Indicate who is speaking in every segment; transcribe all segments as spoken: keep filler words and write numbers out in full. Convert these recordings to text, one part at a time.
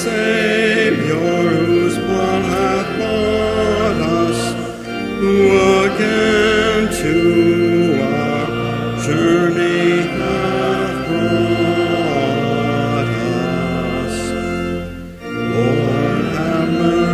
Speaker 1: Savior, whose blood hath bought us, who again to our journey hath brought us. Lord, have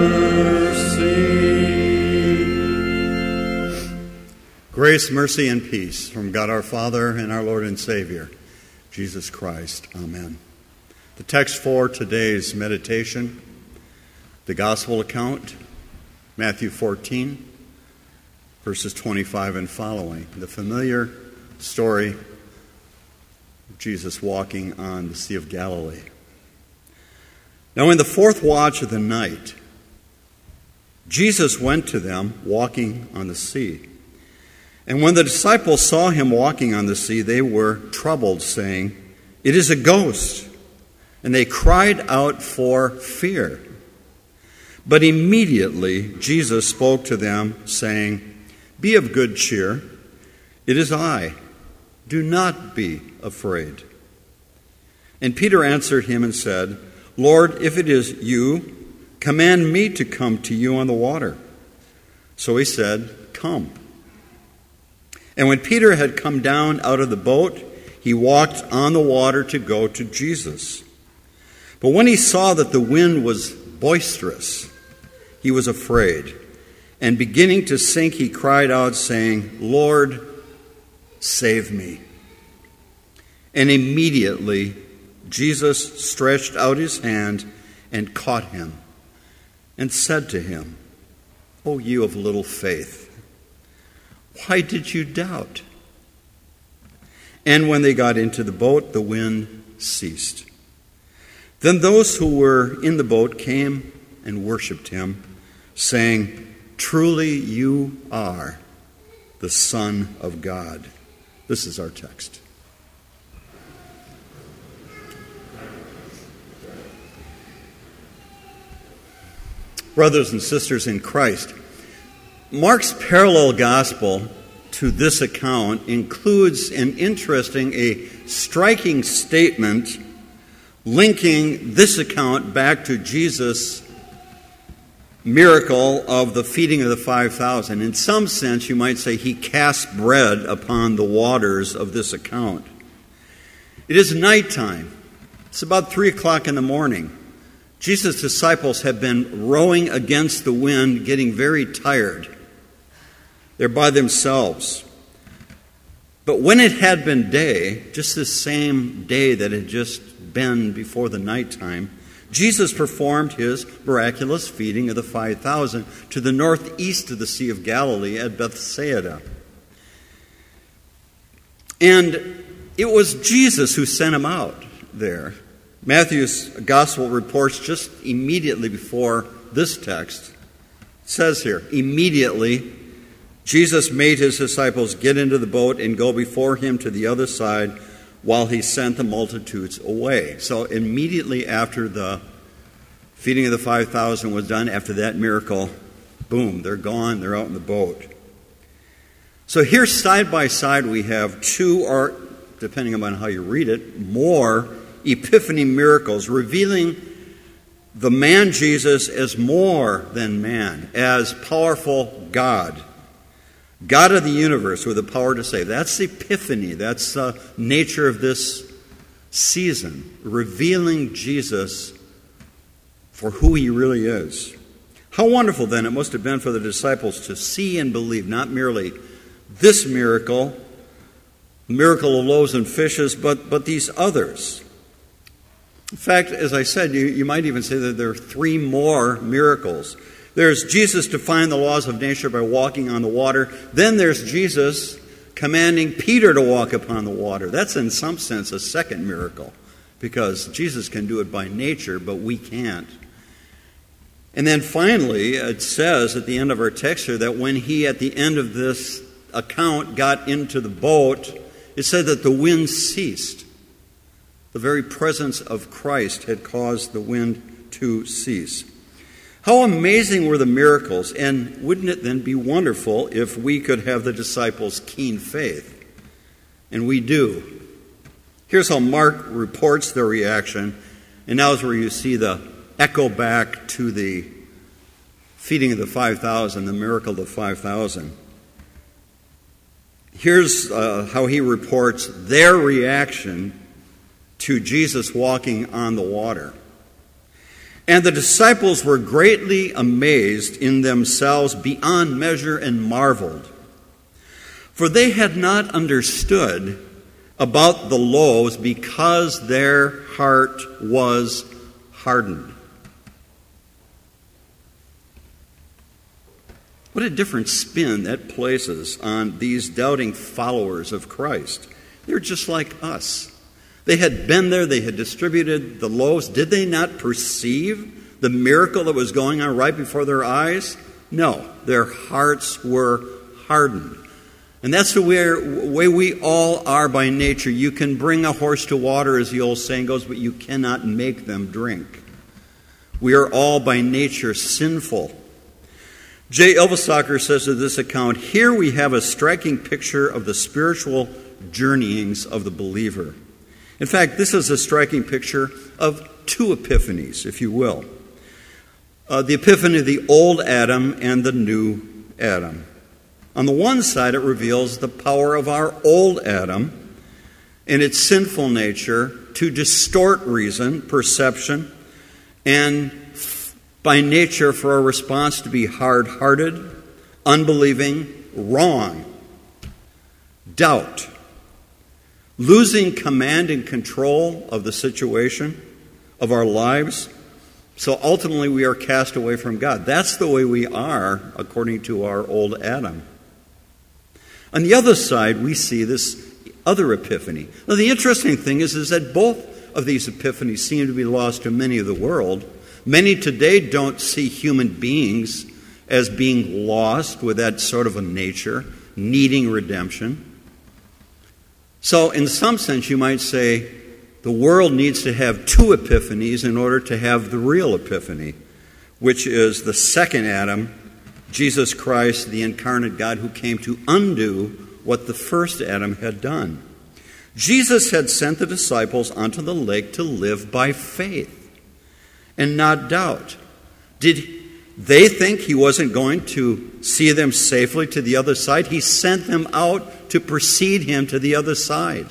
Speaker 1: mercy. Grace, mercy, and peace from God our Father and our Lord and Savior, Jesus Christ. Amen. The text for today's meditation, the gospel account, Matthew fourteen, verses twenty-five and following. The familiar story of Jesus walking on the Sea of Galilee. Now in the fourth watch of the night, Jesus went to them walking on the sea. And when the disciples saw him walking on the sea, they were troubled, saying, "It is a ghost." And they cried out for fear. But immediately Jesus spoke to them, saying, "Be of good cheer. It is I. Do not be afraid." And Peter answered him and said, "Lord, if it is you, command me to come to you on the water." So he said, "Come." And when Peter had come down out of the boat, he walked on the water to go to Jesus. But when he saw that the wind was boisterous, he was afraid. And beginning to sink, he cried out, saying, "Lord, save me." And immediately Jesus stretched out his hand and caught him and said to him, "O you of little faith, why did you doubt?" And when they got into the boat, the wind ceased. Then those who were in the boat came and worshipped him, saying, "Truly you are the Son of God." This is our text. Brothers and sisters in Christ, Mark's parallel gospel to this account includes an interesting, a striking statement linking this account back to Jesus' miracle of the feeding of the five thousand. In some sense, you might say he cast bread upon the waters of this account. It is nighttime. It's about three o'clock in the morning. Jesus' disciples have been rowing against the wind, getting very tired. They're by themselves. But when it had been day, just this same day that had just been before the nighttime, Jesus performed his miraculous feeding of the five thousand to the northeast of the Sea of Galilee at Bethsaida. And it was Jesus who sent him out there. Matthew's gospel reports just immediately before this text. It says here, immediately Jesus made his disciples get into the boat and go before him to the other side while he sent the multitudes away. So immediately after the feeding of the five thousand was done, after that miracle, boom, they're gone, they're out in the boat. So here side by side we have two, or depending upon how you read it, more epiphany miracles revealing the man Jesus as more than man, as powerful God. God of the universe with the power to save. That's epiphany. That's the nature of this season, revealing Jesus for who he really is. How wonderful then it must have been for the disciples to see and believe, not merely this miracle, miracle of loaves and fishes, but, but these others. In fact, as I said, you, you might even say that there are three more miracles. There's Jesus defying the laws of nature by walking on the water. Then there's Jesus commanding Peter to walk upon the water. That's in some sense a second miracle, because Jesus can do it by nature, but we can't. And then finally, it says at the end of our text here that when he, at the end of this account, got into the boat, it said that the wind ceased. The very presence of Christ had caused the wind to cease. How amazing were the miracles, and wouldn't it then be wonderful if we could have the disciples' keen faith? And we do. Here's how Mark reports their reaction, and now is where you see the echo back to the feeding of the five thousand, the miracle of the five thousand. Here's uh, how he reports their reaction to Jesus walking on the water. And the disciples were greatly amazed in themselves beyond measure and marveled. For they had not understood about the loaves because their heart was hardened. What a different spin that places on these doubting followers of Christ. They're just like us. They had been there, they had distributed the loaves. Did they not perceive the miracle that was going on right before their eyes? No, their hearts were hardened. And that's the way, way we all are by nature. You can bring a horse to water, as the old saying goes, but you cannot make them drink. We are all by nature sinful. J. Ylvisaker says of this account, here we have a striking picture of the spiritual journeyings of the believer. In fact, this is a striking picture of two epiphanies, if you will. Uh, the epiphany of the old Adam and the new Adam. On the one side, it reveals the power of our old Adam and its sinful nature to distort reason, perception, and by nature for our response to be hard-hearted, unbelieving, wrong, doubt, losing command and control of the situation, of our lives. So ultimately we are cast away from God. That's the way we are according to our old Adam. On the other side, we see this other epiphany. Now, the interesting thing is, is that both of these epiphanies seem to be lost to many of the world. Many today don't see human beings as being lost with that sort of a nature, needing redemption. So, in some sense, you might say the world needs to have two epiphanies in order to have the real epiphany, which is the second Adam, Jesus Christ, the incarnate God who came to undo what the first Adam had done. Jesus had sent the disciples onto the lake to live by faith and not doubt. Did they think he wasn't going to see them safely to the other side? He sent them out to precede him to the other side.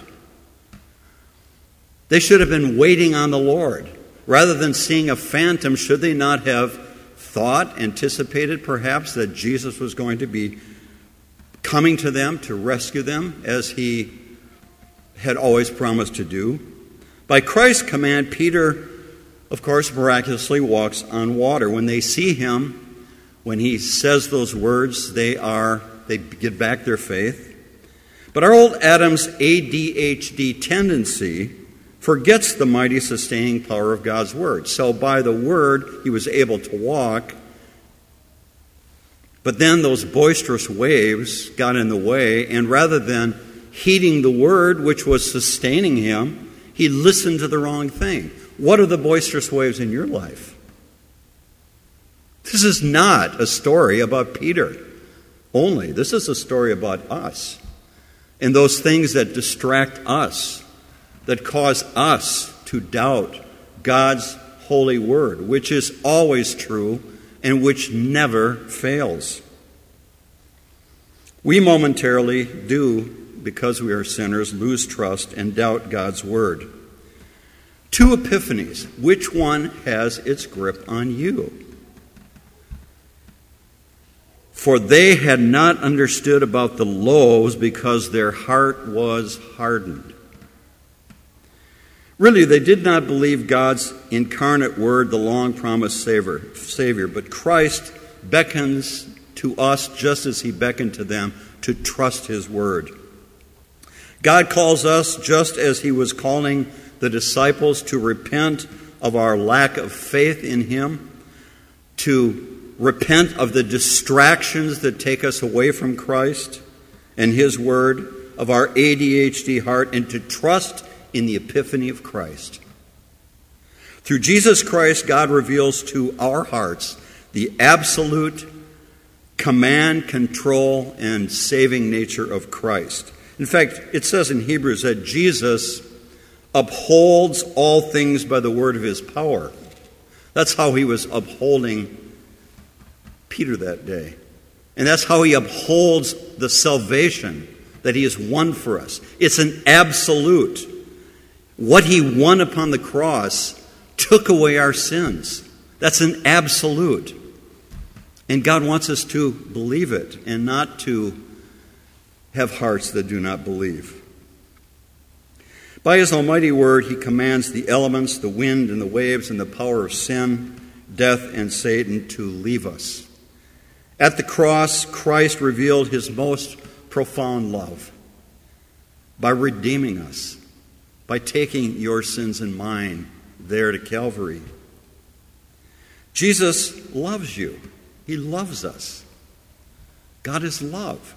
Speaker 1: They should have been waiting on the Lord. Rather than seeing a phantom, should they not have thought, anticipated perhaps, that Jesus was going to be coming to them to rescue them as he had always promised to do? By Christ's command, Peter, of course, miraculously walks on water. When they see him, when he says those words, they are they get back their faith. But our old Adam's A D H D tendency forgets the mighty sustaining power of God's word. So by the word, he was able to walk. But then those boisterous waves got in the way, and rather than heeding the word which was sustaining him, he listened to the wrong thing. What are the boisterous waves in your life? This is not a story about Peter only. This is a story about us and those things that distract us, that cause us to doubt God's holy word, which is always true and which never fails. We momentarily do, because we are sinners, lose trust and doubt God's word. Two epiphanies. Which one has its grip on you? For they had not understood about the loaves because their heart was hardened. Really, they did not believe God's incarnate word, the long-promised Savior, but Christ beckons to us just as he beckoned to them to trust his word. God calls us just as he was calling the disciples to repent of our lack of faith in him, to repent of the distractions that take us away from Christ and his word, of our A D H D heart, and to trust in the epiphany of Christ. Through Jesus Christ, God reveals to our hearts the absolute command, control, and saving nature of Christ. In fact, it says in Hebrews that Jesus upholds all things by the word of his power. That's how he was upholding Peter that day. And that's how he upholds the salvation that he has won for us. It's an absolute. What he won upon the cross took away our sins. That's an absolute. And God wants us to believe it and not to have hearts that do not believe. By his almighty word, he commands the elements, the wind and the waves and the power of sin, death, and Satan to leave us. At the cross, Christ revealed his most profound love by redeeming us, by taking your sins and mine there to Calvary. Jesus loves you. He loves us. God is love.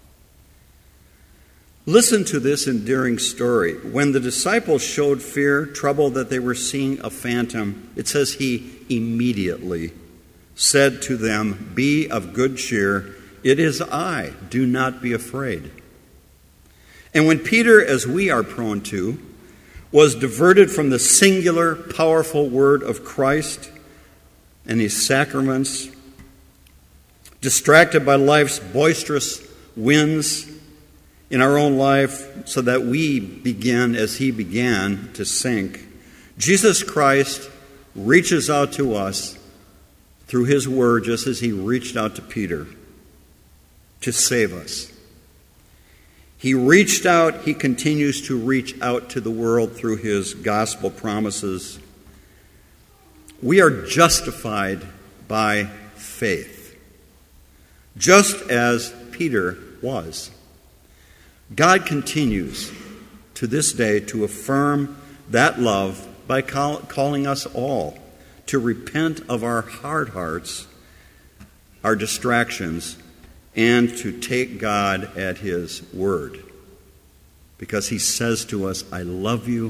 Speaker 1: Listen to this endearing story. When the disciples showed fear, trouble that they were seeing a phantom, it says he immediately said to them, "Be of good cheer. It is I. Do not be afraid." And when Peter, as we are prone to, was diverted from the singular, powerful word of Christ and his sacraments, distracted by life's boisterous winds in our own life so that we begin, as he began, to sink, Jesus Christ reaches out to us through his word just as he reached out to Peter to save us. He reached out, he continues to reach out to the world through his gospel promises. We are justified by faith, just as Peter was. God continues to this day to affirm that love by call, calling us all to repent of our hard hearts, our distractions, and to take God at his word. Because he says to us, "I love you.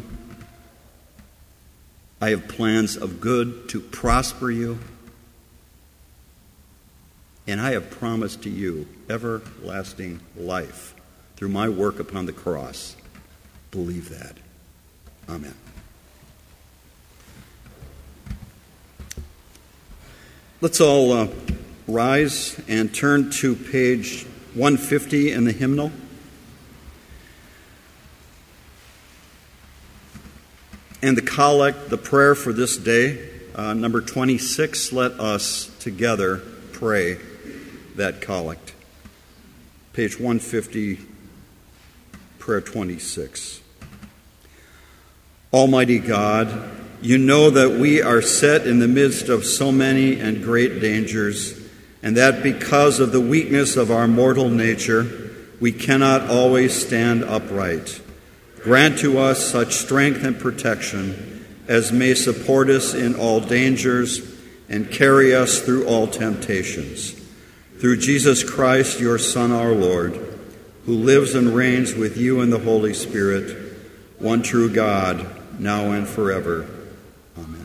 Speaker 1: I have plans of good to prosper you. And I have promised to you everlasting life through my work upon the cross." Believe that. Amen. Let's all uh, rise and turn to page one fifty in the hymnal. And the collect, the prayer for this day, uh, number twenty-six, let us together pray that collect. Page one fifty, prayer twenty-six. Almighty God, you know that we are set in the midst of so many and great dangers, and that because of the weakness of our mortal nature, we cannot always stand upright. Grant to us such strength and protection as may support us in all dangers and carry us through all temptations. Through Jesus Christ, your Son, our Lord, who lives and reigns with you in the Holy Spirit, one true God, now and forever. Amen.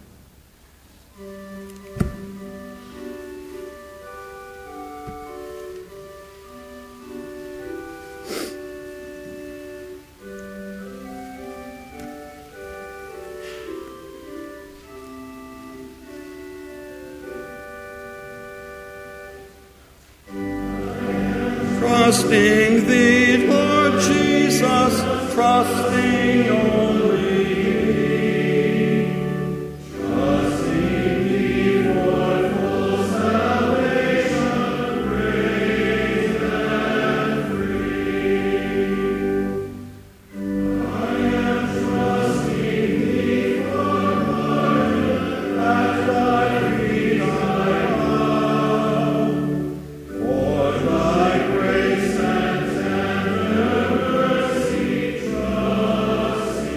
Speaker 1: Trusting thee, Lord Jesus, trusting only thee. Trusting thee for full salvation, grace and free. I am trusting thee for pardon, as thy creed I vow. For thy grace and tender mercy, trusting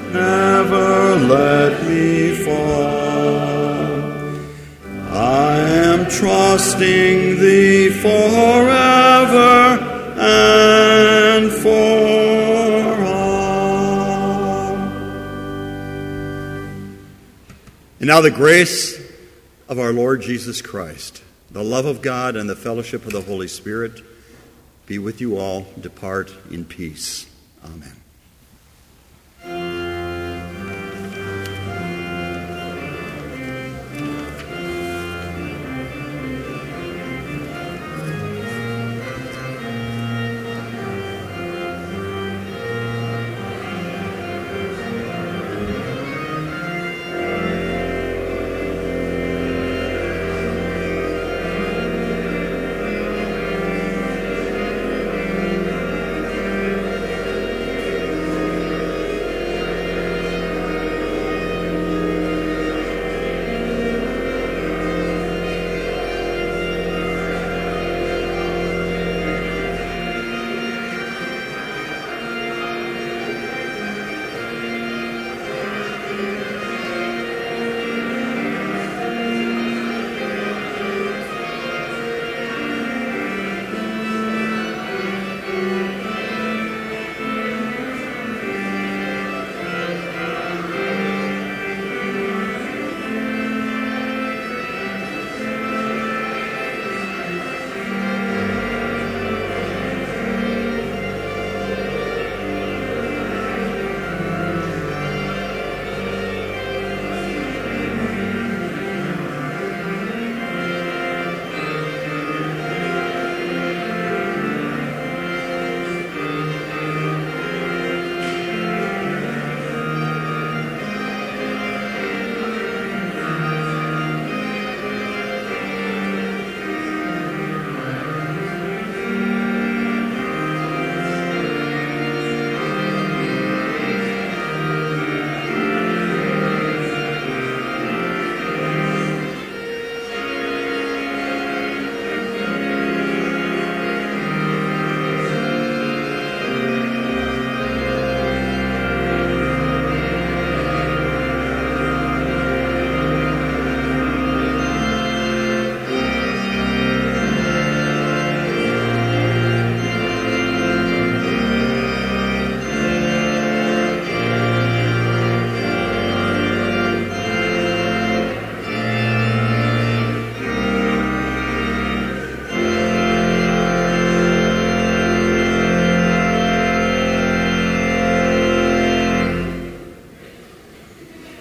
Speaker 1: never let me fall. I am trusting thee forever and for all. And now the grace of our Lord Jesus Christ, the love of God, and the fellowship of the Holy Spirit be with you all. Depart in peace. Amen.